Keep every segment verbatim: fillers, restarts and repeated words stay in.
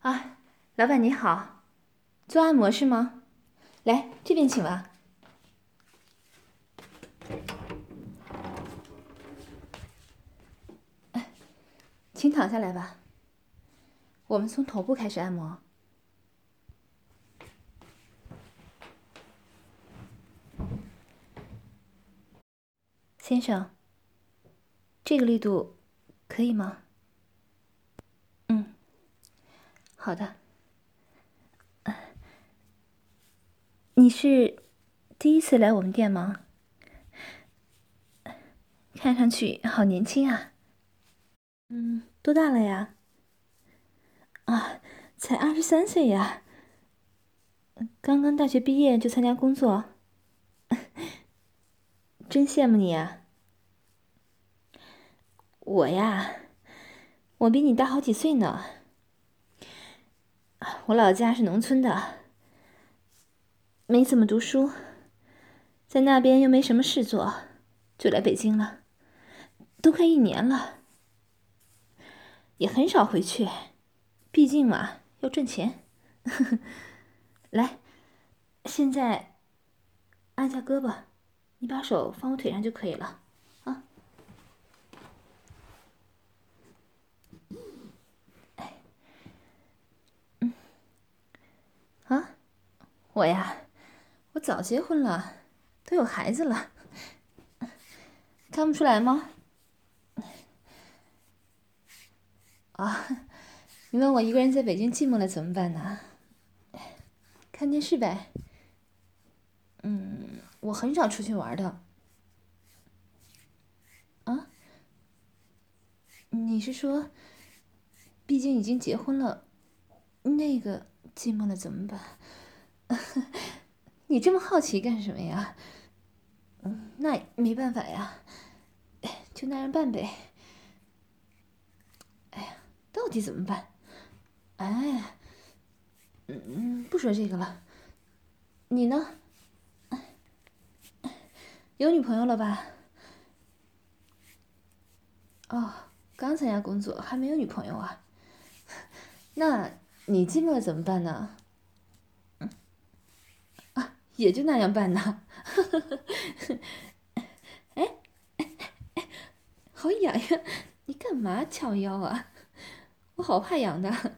啊，老板你好，做按摩是吗？来这边请吧。请躺下来吧。我们从头部开始按摩。先生，这个力度可以吗？嗯，好的。你是第一次来我们店吗？看上去好年轻啊。嗯，多大了呀？啊，才二十三岁呀。刚刚大学毕业就参加工作，真羡慕你啊。我呀，我比你大好几岁呢。我老家是农村的，没怎么读书，在那边又没什么事做，就来北京了，都快一年了，也很少回去，毕竟嘛，要赚钱。来，现在按下胳膊，你把手放我腿上就可以了，啊。嗯，啊，我呀，我早结婚了，都有孩子了，看不出来吗？啊，你问我一个人在北京寂寞了怎么办呢？看电视呗。嗯，我很少出去玩的。啊？你是说，毕竟已经结婚了，那个寂寞了怎么办？你这么好奇干什么呀？嗯，那没办法呀，就那样办呗。哎呀，到底怎么办？哎，嗯嗯，不说这个了。你呢？有女朋友了吧？哦，刚参加工作，还没有女朋友啊？那你寂寞了怎么办呢？啊，也就那样办呢。哎，好痒呀！你干嘛翘腰啊？我好怕痒的。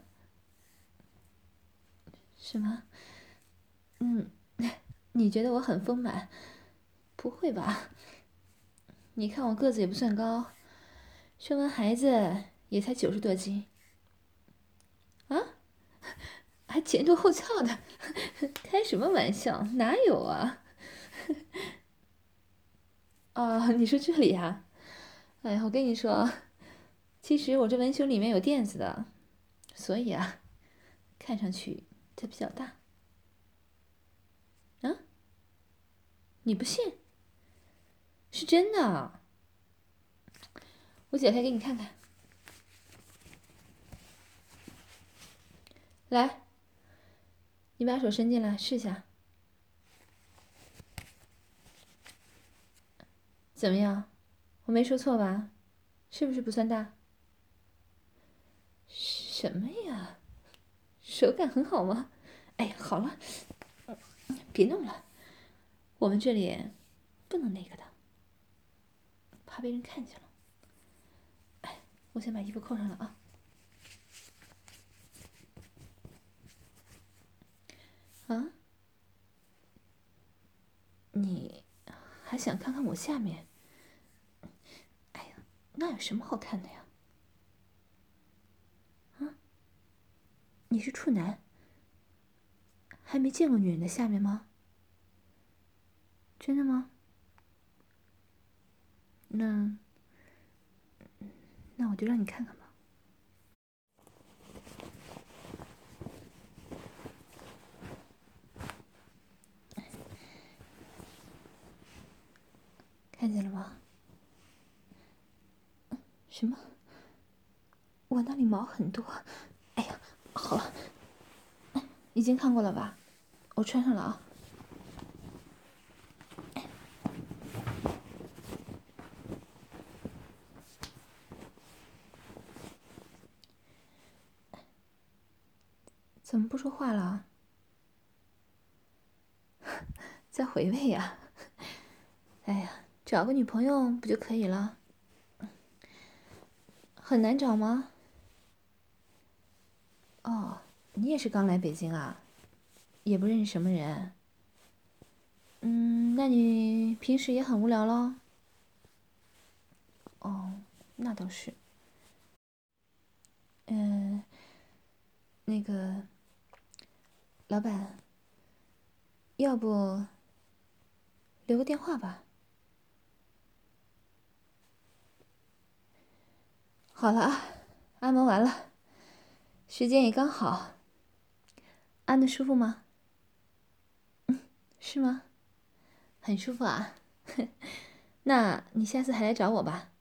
是吗？嗯，你觉得我很丰满？不会吧？你看我个子也不算高，生完孩子也才九十多斤。啊？还前凸后翘的？开什么玩笑？哪有啊？哦，你说这里呀？哎呀，我跟你说，其实我这文胸里面有垫子的，所以啊，看上去它比较大。啊？你不信？是真的。我解开给你看看。来，你把手伸进来试下。怎么样？我没说错吧？是不是不算大？什么呀？手感很好吗？哎呀，好了，别弄了，我们这里不能那个的，怕被人看见了。哎，我先把衣服扣上了啊。啊？你还想看看我下面？哎呀，那有什么好看的呀？啊？你是处男，还没见过女人的下面吗？真的吗？那那我就让你看看吧。看见了吗？什么？我那里毛很多。哎呀，好了，已经看过了吧？我穿上了啊。 怎么不说话了？在回味呀。哎呀，找个女朋友不就可以了？很难找吗？哦，你也是刚来北京啊，也不认识什么人。嗯，那你平时也很无聊咯？哦，那倒是。嗯，那个，老板，要不留个电话吧？好了啊，按摩完了，时间也刚好。按的舒服吗？嗯，是吗？很舒服啊。那你下次还来找我吧。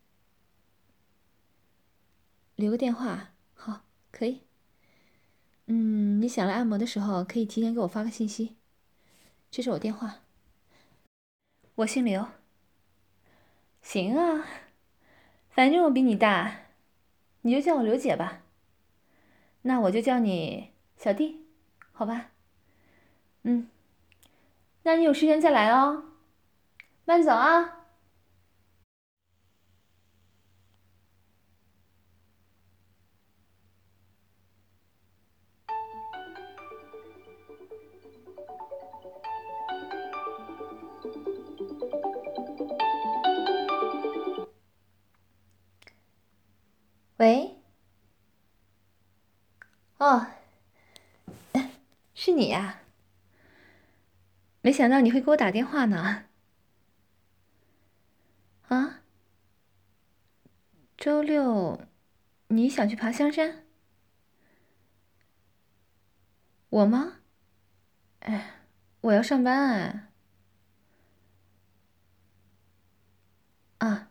留个电话，好，可以。嗯，你想来按摩的时候，可以提前给我发个信息。这是我电话。我姓刘。行啊，反正我比你大，你就叫我刘姐吧。那我就叫你小弟，好吧？嗯，那你有时间再来哦，慢走啊。喂，哦，是你呀？没想到你会给我打电话呢。啊，周六你想去爬香山？我吗？哎，我要上班哎。啊，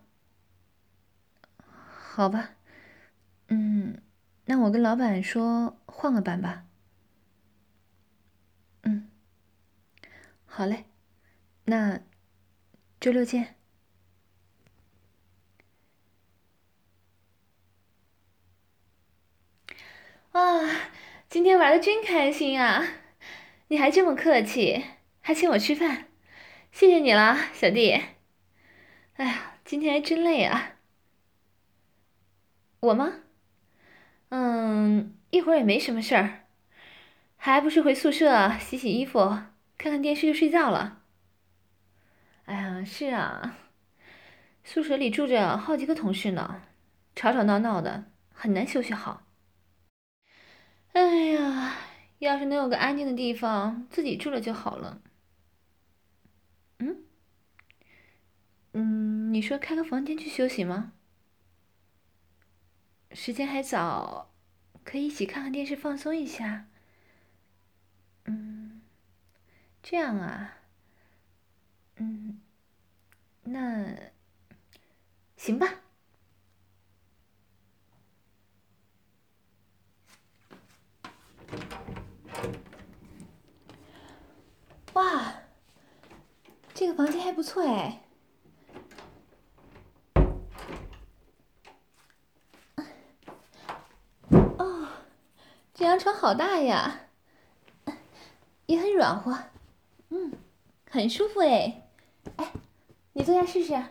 好吧，嗯，那我跟老板说换个班吧。嗯，好嘞，那周六见。啊，今天玩的真开心啊！你还这么客气，还请我吃饭，谢谢你了，小弟。哎呀，今天还真累啊。我吗？嗯，一会儿也没什么事儿，还不是回宿舍洗洗衣服，看看电视就睡觉了。哎呀，是啊，宿舍里住着好几个同事呢，吵吵闹闹的，很难休息好。哎呀，要是能有个安静的地方，自己住了就好了。嗯嗯，你说开个房间去休息吗？时间还早，可以一起看看电视放松一下。嗯，这样啊。嗯，那行吧。哇，这个房间还不错哎。哦，这张床好大呀，也很软和，嗯，很舒服哎。哎，你坐下试试。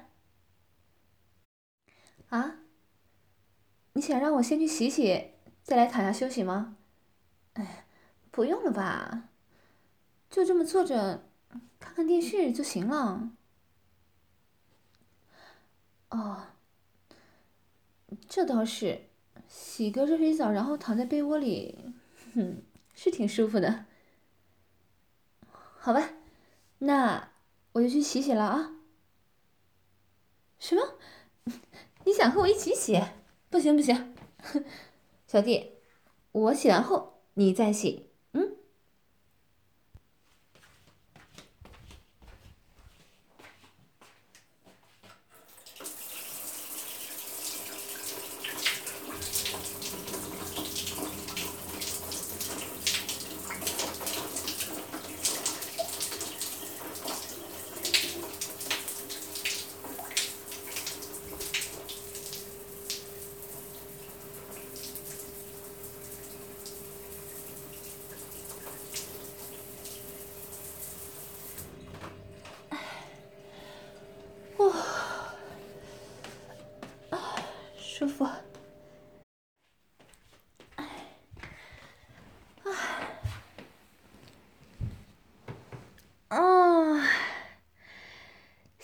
啊？你想让我先去洗洗，再来躺下休息吗？哎，不用了吧，就这么坐着看看电视就行了。哦，这倒是，洗个热水澡，然后躺在被窝里，哼，是挺舒服的。好吧，那我就去洗洗了啊。什么？你想和我一起洗？不行不行，小弟，我洗完后你再洗。嗯。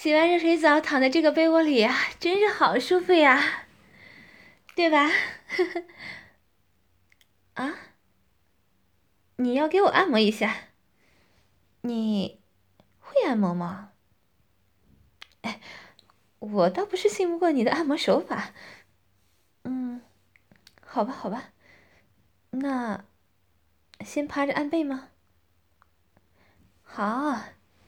洗完热水澡，躺在这个被窝里啊，真是好舒服呀，对吧？啊，你要给我按摩一下？你会按摩吗？哎，我倒不是信不过你的按摩手法。嗯，好吧，好吧，那先趴着按背吗？好。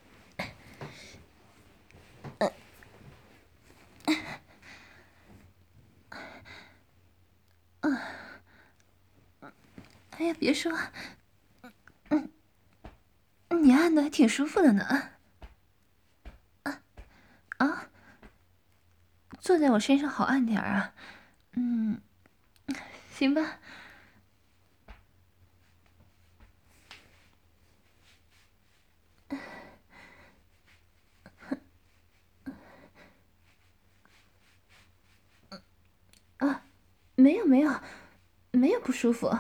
嗯，哎呀，别说，嗯，你按的还挺舒服的呢。啊啊，坐在我身上好按点儿啊。嗯，行吧。啊，没有没有，没有不舒服。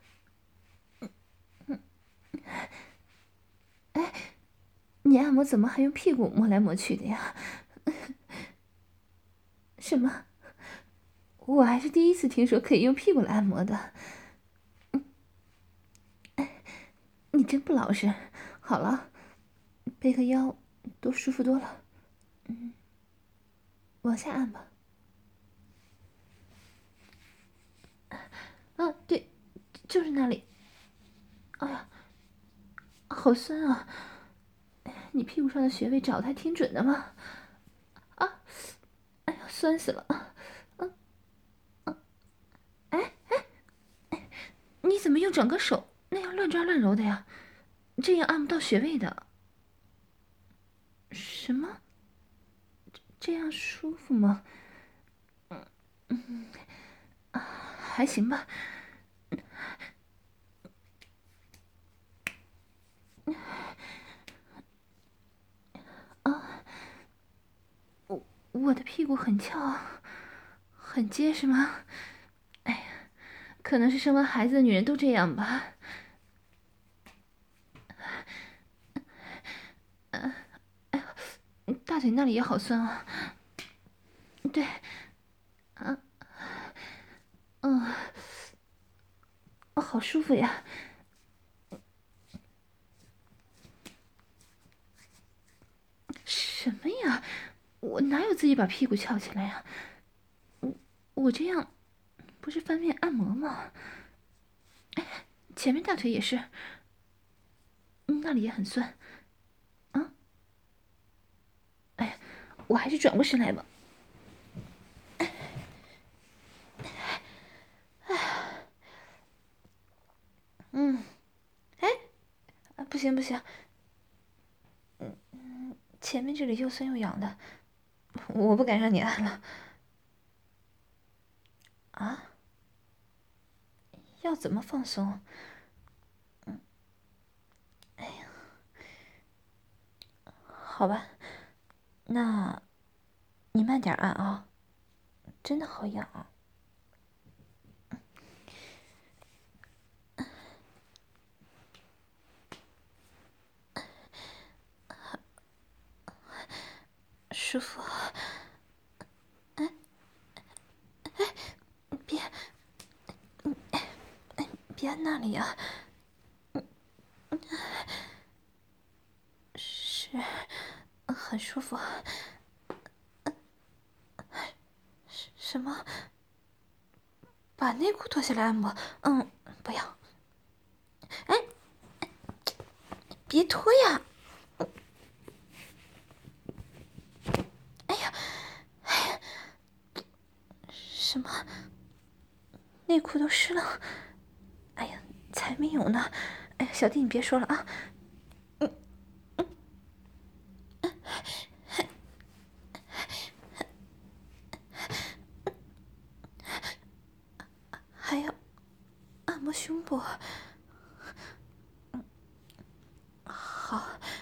哎，你按摩怎么还用屁股摸来摸去的呀？什么？我还是第一次听说可以用屁股来按摩的。你真不老实。好了，背和腰都舒服多了。嗯，往下按吧。啊，对，就是那里。哎呀，好酸啊！你屁股上的穴位找的还挺准的嘛。啊，哎呀，酸死了！嗯嗯，哎哎，你怎么用整个手那样乱抓乱揉的呀？这样按不到穴位的。什么？这样舒服吗？嗯嗯，啊，还行吧。啊，我我的屁股很翘，很结实吗？哎呀，可能是生完孩子的女人都这样吧。呃，哎呦，大腿那里也好酸啊。对，啊，嗯，哦，好舒服呀。什么呀？我哪有自己把屁股翘起来呀？我我这样不是翻面按摩吗？哎，前面大腿也是，那里也很酸。啊，哎呀，我还是转过身来吧。嗯，哎，不行不行，嗯嗯，前面这里又酸又痒的，我不敢让你按了。啊？要怎么放松？嗯，哎呀，好吧，那你慢点按啊，真的好痒啊。舒服。哎哎，别，哎，别按那里呀。是，很舒服。什什么？把内裤脱下来按摩？嗯，不要。哎，别脱呀！哎呀，哎呀，什么？内裤都湿了。哎呀，才没有呢。哎呀，小弟你别说了啊。嗯嗯，还要按摩胸部。好。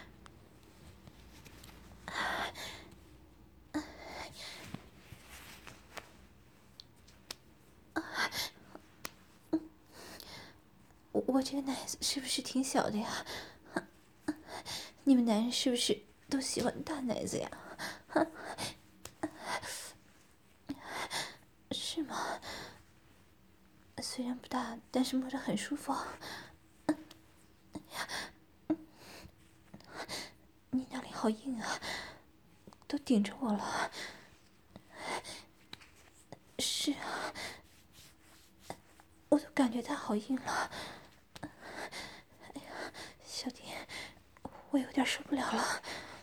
我我这个奶子是不是挺小的呀？你们男人是不是都喜欢大奶子呀？ 是吗？虽然不大，但是摸着很舒服。你那里好硬啊，都顶着我了。是啊，我都感觉它好硬了。哎呀，小弟，我有点受不了了。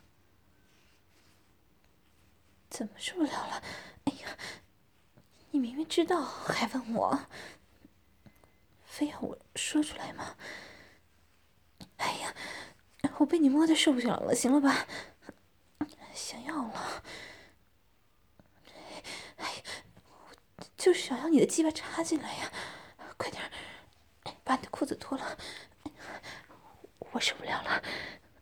怎么受不了了？哎呀，你明明知道还问我，非要我说出来吗？哎呀，我被你摸得受不了了，行了吧？想要了。哎呀，就是想要你的鸡巴插进来呀！快点，把你的裤子脱了，我受不了了。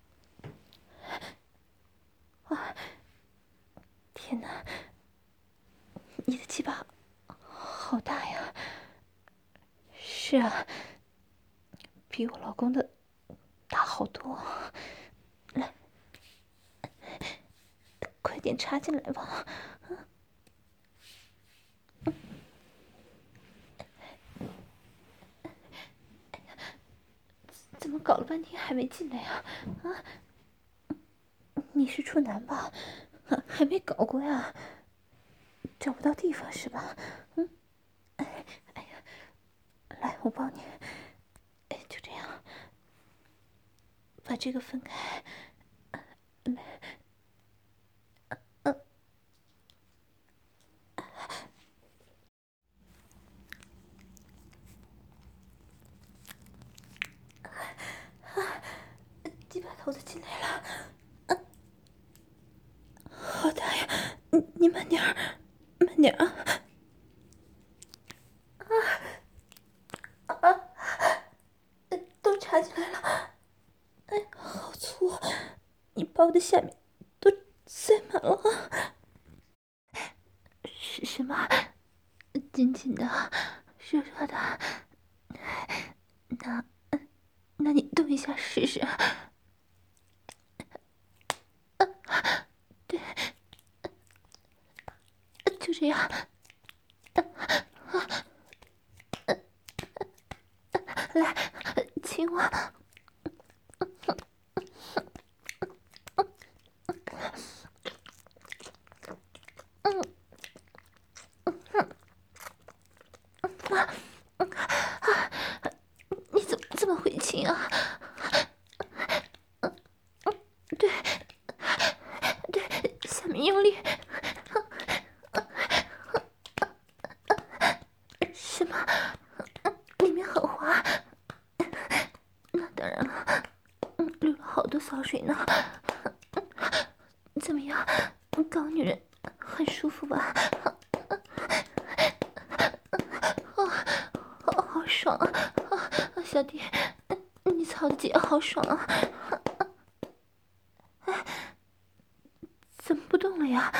啊！天哪，你的鸡巴好大呀！是啊，比我老公的大好多。来，快点插进来吧。怎么搞了半天还没进来呀？啊，你是处男吧？还没搞过呀？找不到地方是吧？嗯，哎，哎呀，来，我帮你。哎，就这样，把这个分开。来，嗯。鸡巴头子进来了，嗯，好大呀！你你慢点儿，慢点儿啊！啊啊！都插进来了，哎，好粗！你把我的下面都塞满了。是什么？紧紧的，热热的。那，那你动一下试试。对，就这样。来，亲我。嗯，你怎么这么会亲啊？对，对，下面用力。什么？里面很滑？那当然了，流了好多骚水呢。怎么样，搞女人很舒服吧？哦，好好爽啊！啊，小弟，你操的姐好爽啊！哎，怎么不动了呀？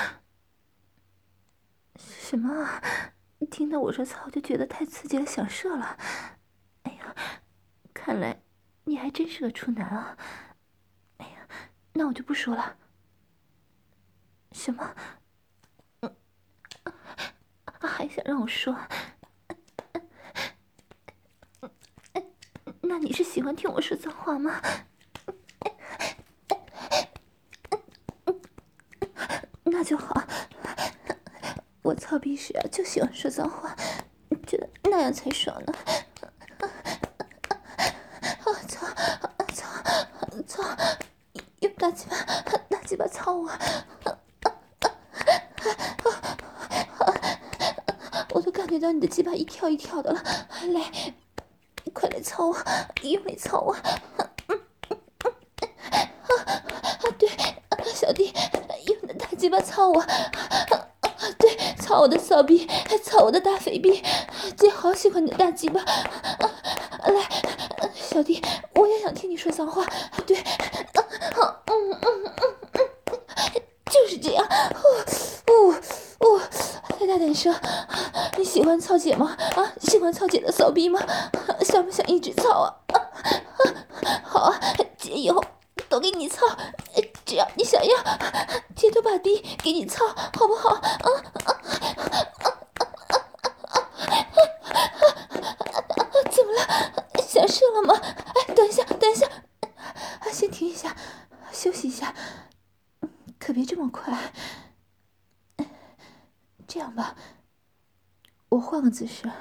什么啊？听到我说操就觉得太刺激了，想射了。哎呀，看来你还真是个处男啊！哎呀，那我就不说了。什么？嗯，还想让我说？那你是喜欢听我说脏话吗？那就好。我操逼时啊就喜欢说脏话，觉得那样才爽呢。啊操！操！操！用大鸡巴，大鸡巴操我！我都感觉到你的鸡巴一跳一跳的了，来，快来操我，用力操我！啊，对，小弟，用你的大鸡巴操我！对，操我的骚逼，操我的大肥逼，姐好喜欢你的大鸡巴！来，小弟，我也想听你说脏话。对，嗯嗯嗯嗯嗯，就是这样。哦哦哦，再大点声！你喜欢操姐吗？啊，喜欢操姐的骚逼吗？想不想一直操啊？啊，好啊，姐以后都给你操。 只要你想要，街头把地给你操，好不好？啊啊啊！怎么了？想射了吗？哎，等一下，等一下，先停一下，休息一下，可别这么快。这样吧，我换个姿势。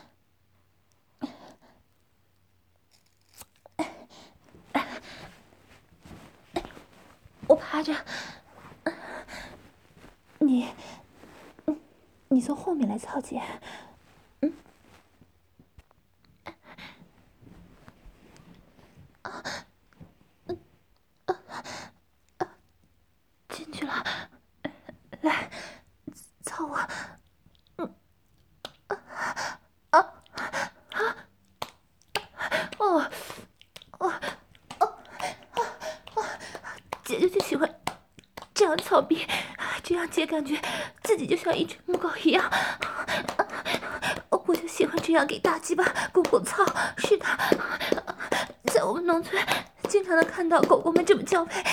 我趴着，你，你从后面来操姐。嗯。啊，嗯，啊，啊，进去了，来，操我。嗯，啊，啊，啊，哦，哦，哦，啊，啊，姐姐就喜欢这样操逼，这样姐感觉自己就像一只母狗一样，我就喜欢这样给大鸡巴狗狗操。是的，在我们农村经常能看到狗狗们这么交配，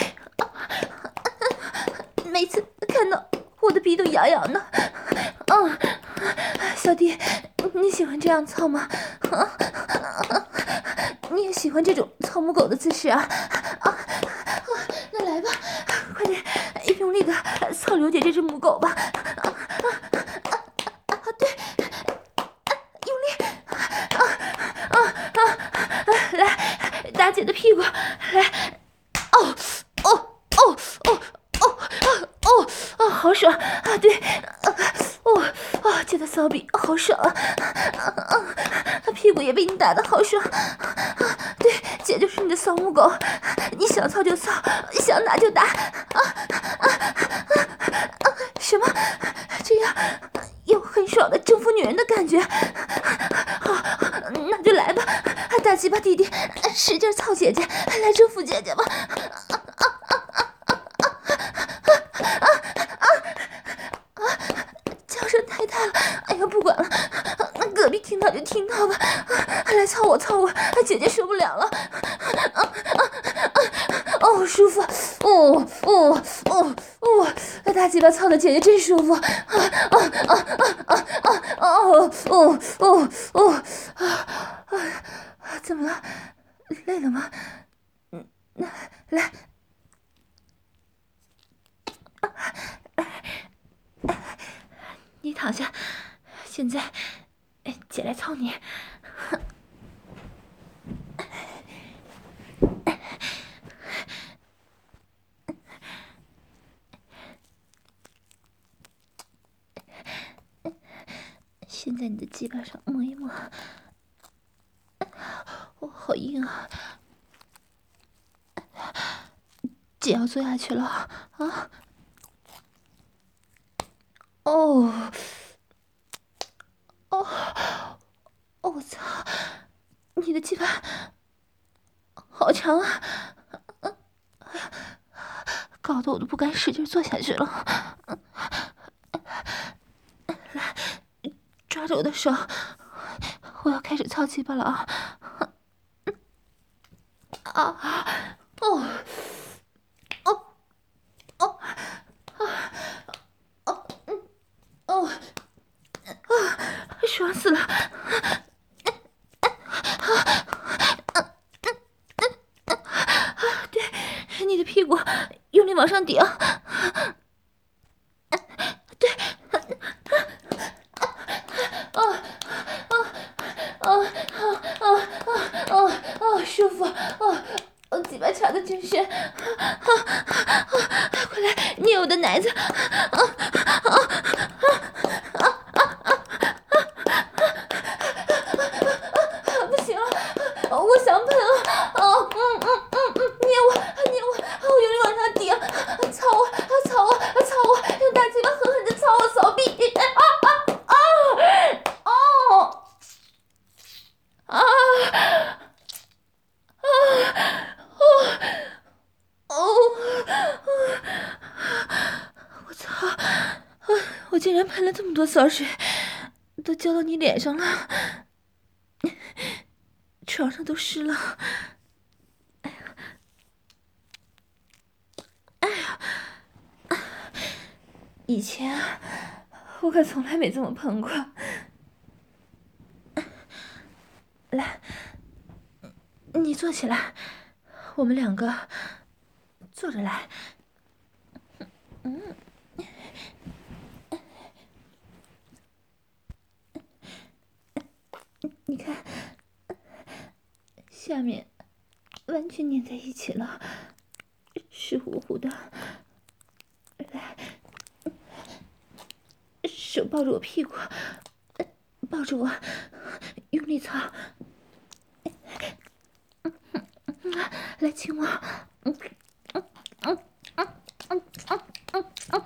每次看到我的鼻都痒痒的。嗯，小弟，你喜欢这样操吗？啊，你也喜欢这种操母狗的姿势啊？啊，那来吧，快点用力的操刘姐这只母狗吧！啊啊啊啊！对，用力！啊啊啊啊！来，大姐的屁股，来！哦哦哦哦哦哦哦，好爽啊！对，哦哦，姐的骚逼好爽啊！啊啊，屁股也被你打得好爽啊！对，姐就是你的骚母狗，你想操就操，想打就打啊啊啊！什么？这样有很爽的征服女人的感觉？好，那就来吧，大鸡巴弟弟，使劲操姐姐，来征服姐姐吧！啊啊啊啊啊啊啊啊！叫声太大了，哎呀，不管了，隔壁听到就听到吧，来操我操我，姐姐受不了了！啊啊啊！哦，舒服，哦哦哦哦，大鸡巴操的姐姐真舒服！啊啊啊啊啊啊！哦哦哦哦啊啊！怎么了？累了吗？嗯，那来，你躺下，现在姐来操你。先在你的鸡巴上摸一摸，哦，好硬啊！姐要坐下去了啊！哦哦哦！我操，你的鸡巴好长啊！搞得我都不敢使劲坐下去了。来，抓着我的手，我要开始操鸡巴了啊！啊哦哦哦啊哦嗯哦啊！爽死了！对，你的屁股用力往上顶。对，啊啊啊啊啊啊啊啊！舒服啊！我鸡巴插的真深，啊啊！快来捏我的奶子！啊啊啊啊！不行了，我想喷了！啊嗯嗯嗯嗯，捏我捏我，我用力往上顶，操我操我操我，用大鸡巴狠狠的操我骚逼！啊啊啊！哦啊啊哦哦！我操！我竟然喷了这么多骚水，都浇到你脸上了，床上都湿了。哎， 以前我可从来没这么碰过。来，你坐起来，我们两个坐着来。嗯，你看，下面完全粘在一起了，湿乎乎的。来，手抱着我屁股，抱着我，用力操。来亲我。嗯嗯嗯嗯嗯嗯嗯嗯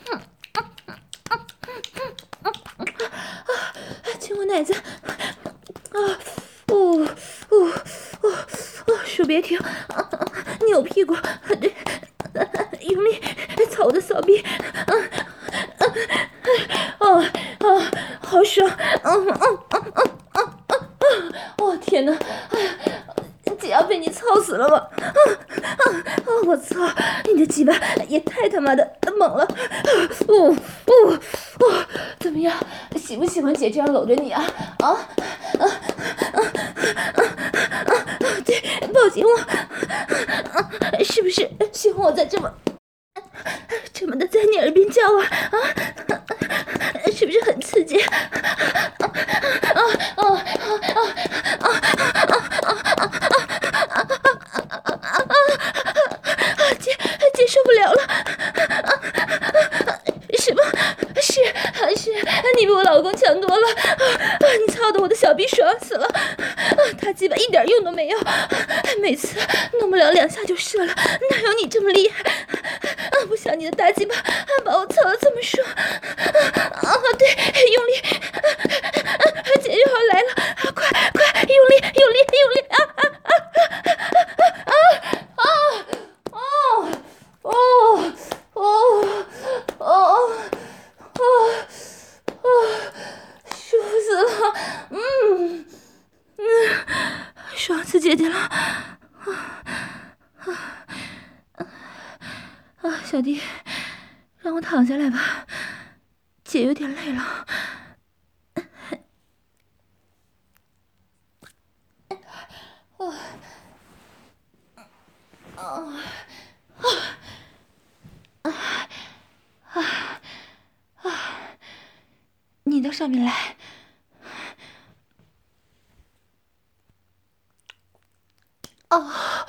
嗯，亲我奶子。啊，哦哦哦哦，手别停，啊，扭屁股，对，用力操我的骚逼。嗯嗯哦哦，好爽。嗯嗯嗯嗯嗯嗯嗯，哦天哪，哎呀，姐要被你操死了吧？啊啊啊！我操，你的鸡巴也太他妈的猛了！哦哦哦，怎么样？喜不喜欢姐这样搂着你啊？啊啊啊啊啊！对，抱紧我。啊，是不是喜欢我在这么这么的在你耳边叫啊？啊，是不是很刺激？啊啊啊啊啊啊啊！姐姐受不了了！什么？是是，你比我老公强多了！啊，你操的我的小逼爽死了！啊，他鸡巴一点用都没有，每次弄不了两下就射了，哪有你这么厉害？啊，不像你的大鸡巴把我操的这么爽！啊，对，用力！姐又要来了，快快用力用力用力！啊啊啊啊啊啊！哦哦哦哦哦哦，舒服死了！嗯嗯，爽死姐姐了！啊啊啊！小弟，让我躺下来吧，姐有点累了。啊啊啊啊啊！你到上面来。哦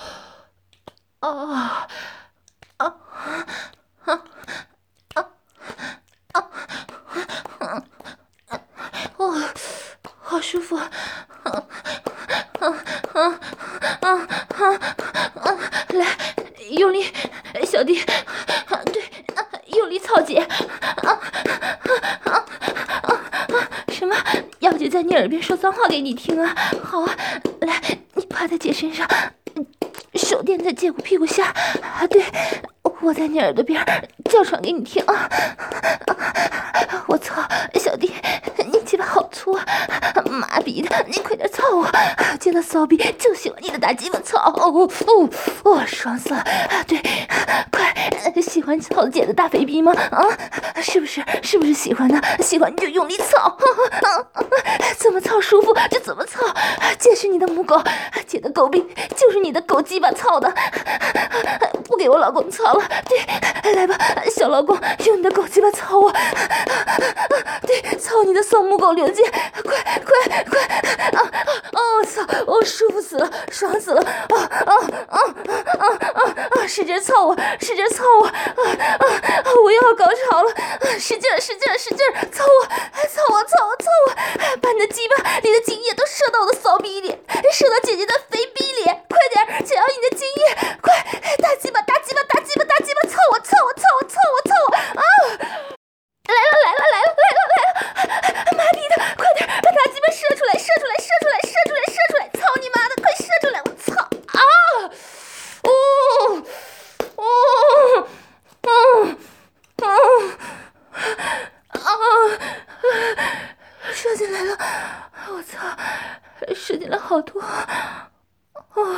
哦哦啊啊啊啊！哦，好舒服！啊啊啊啊啊！来，用力，小弟，啊，对，啊，用力操姐！啊啊啊啊！什么？要姐在你耳边说脏话给你听啊？好啊，来，你趴在姐身上，手垫在姐屁股下。啊，对，我在你耳朵边叫爽给你听啊！我操，小弟，你鸡巴好粗啊！妈逼的，你快点操我！姐的骚逼就喜欢你的大鸡巴操！哦哦哦，爽死了！对，快，喜欢操姐的大肥逼吗？啊，是不是？是不是喜欢呢？喜欢你就用力操！怎么操舒服就怎么操！姐是你的母狗，姐的狗逼就是你的狗鸡巴操的！不给我老公操了，对，来吧，小老公，用你的狗鸡巴操我！对，操你的骚母狗刘健，快快快！啊啊哦操！哦，舒服死了，爽死了！啊啊啊啊啊啊！使劲操我，使劲操我！啊啊啊！我又要高潮了！使劲使劲使劲操我，操我操我操我！把你的鸡巴，你的精液都射到我的骚逼里，射到姐姐的肥逼里！快点，只要你的精液，快！大鸡巴大鸡巴大鸡巴大鸡巴操我操我操我操我操我！啊！来了来了来了来了来了！妈逼的，快点把大鸡巴射出来射出来射出来射出来射出来！操你妈的，快射出来！我操啊！哦哦哦哦啊！射进来了！我操，射进来好多！哦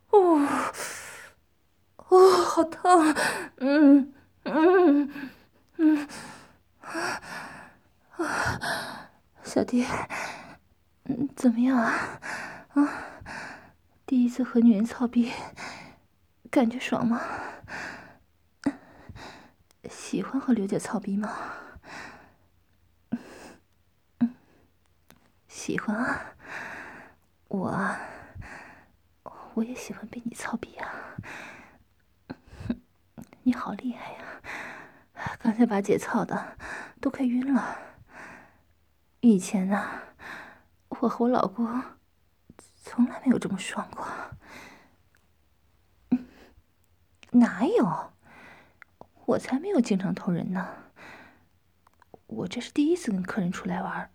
哦哦，好烫！嗯嗯嗯，啊啊，小弟，嗯，怎么样啊？啊，第一次和女人操逼，感觉爽吗？喜欢和刘姐操逼吗？嗯，喜欢啊。我啊，我也喜欢被你操逼啊。你好厉害呀！刚才把姐操的都快晕了。以前呢、啊，我和我老公从来没有这么爽过。哪有？我才没有经常偷人呢。我这是第一次跟客人出来玩，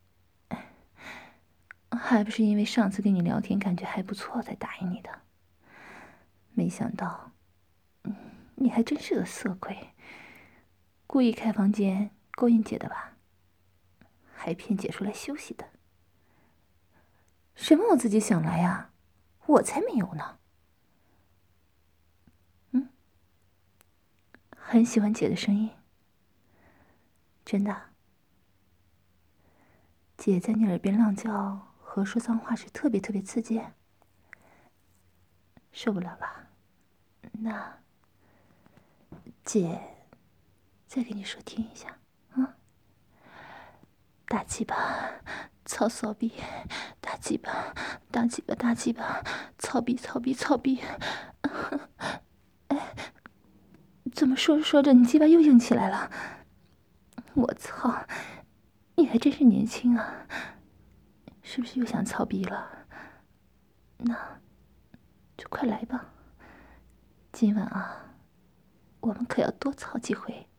还不是因为上次跟你聊天感觉还不错才答应你的。没想到，嗯，你还真是个色鬼，故意开房间勾引姐的吧？还骗姐出来休息的。什么我自己想来呀？我才没有呢。嗯，很喜欢姐的声音。真的。姐在你耳边浪叫和说脏话时特别特别刺激，受不了吧？那姐再给你说听一下啊。大鸡巴，操骚逼，大鸡巴，大鸡巴，大鸡巴，操逼，操逼，操逼。哎，怎么说着说着你鸡巴又硬起来了？我操，你还真是年轻啊！是不是又想操逼了？那就快来吧。今晚啊，我们可要多操几回。